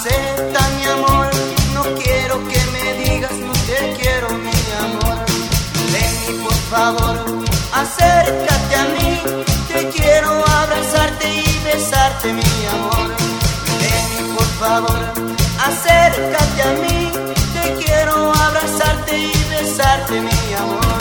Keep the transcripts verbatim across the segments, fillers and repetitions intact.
acepta mi amor. No quiero que me digas no te quiero, mi amor. Lenny, por favor, acércate a mí. Te quiero abrazarte y besarte, mi amor. Lenny, por favor, acércate a mí. Te quiero abrazarte y besarte, mi amor.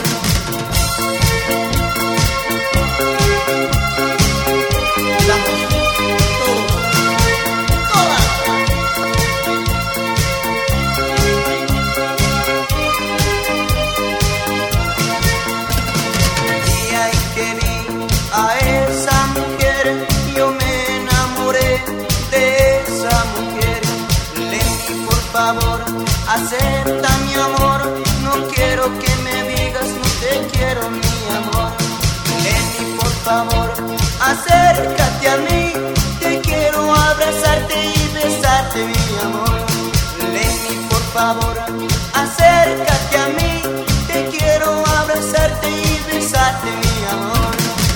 Acepta mi amor, no quiero que me digas no te quiero, mi amor. Lenny, por favor, acércate a mí. Te quiero abrazarte y besarte, mi amor. Lenny, por favor, acércate a mí. Te quiero abrazarte y besarte, mi amor.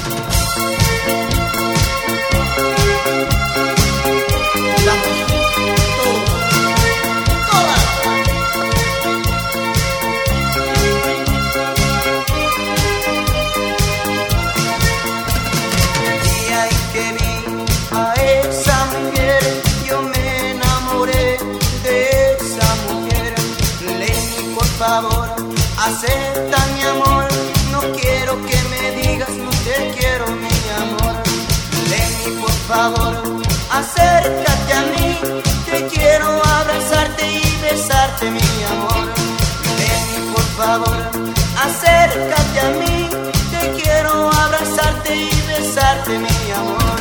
Por favor, acepta mi amor. No quiero que me digas no te quiero, mi amor. Lenny, por favor, acércate a mí. Te quiero abrazarte y besarte, mi amor. Lenny, por favor, acércate a mí. Te quiero abrazarte y besarte, mi amor.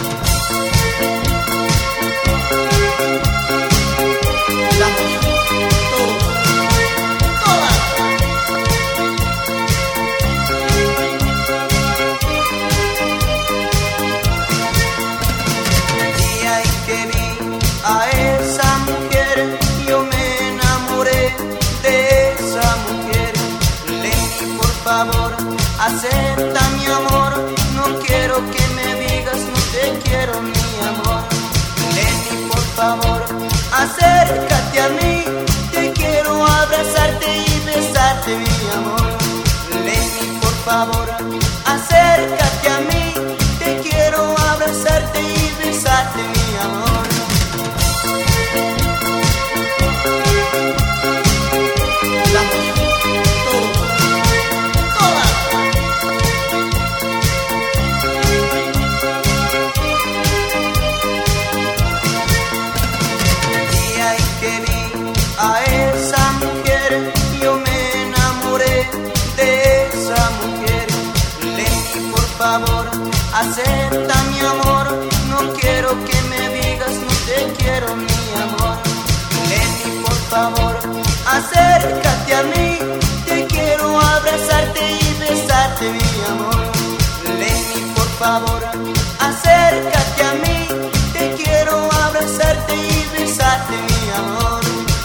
Acepta mi amor, no quiero que me digas no te quiero, mi amor. Lenny, por favor, acércate a mí. Te quiero abrazarte y besarte, mi amor. Lenny, por favor, acércate a mí. Te quiero abrazarte y besarte, mi amor. Acepta mi amor, no quiero que me digas no te quiero, mi amor. Lenny, por favor, acércate a mí. Te quiero abrazarte y besarte, mi amor. Lenny, por favor, acércate a mí. Te quiero abrazarte y besarte, mi amor.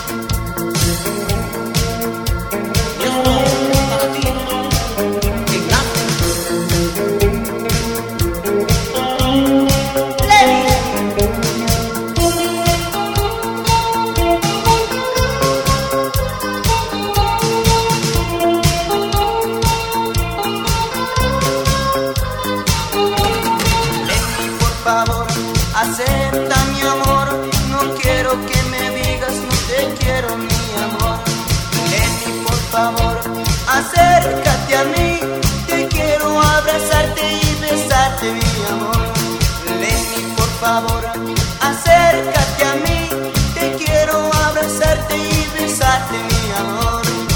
Acepta mi amor, no quiero que me digas no te quiero, mi amor. Lenny, por favor, acércate a mí. Te quiero abrazarte y besarte, mi amor. Lenny, por favor, acércate a mí. Te quiero abrazarte y besarte, mi amor.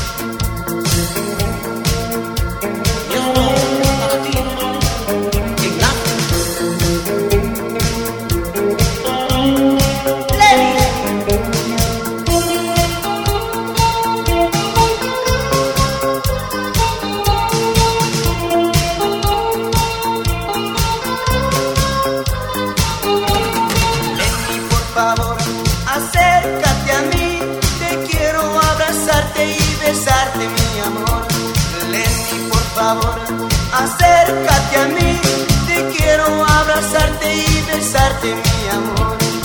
Acércate a mí, te quiero abrazarte y besarte, mi amor. Lenny, por favor, acércate a mí, te quiero abrazarte y besarte, mi amor.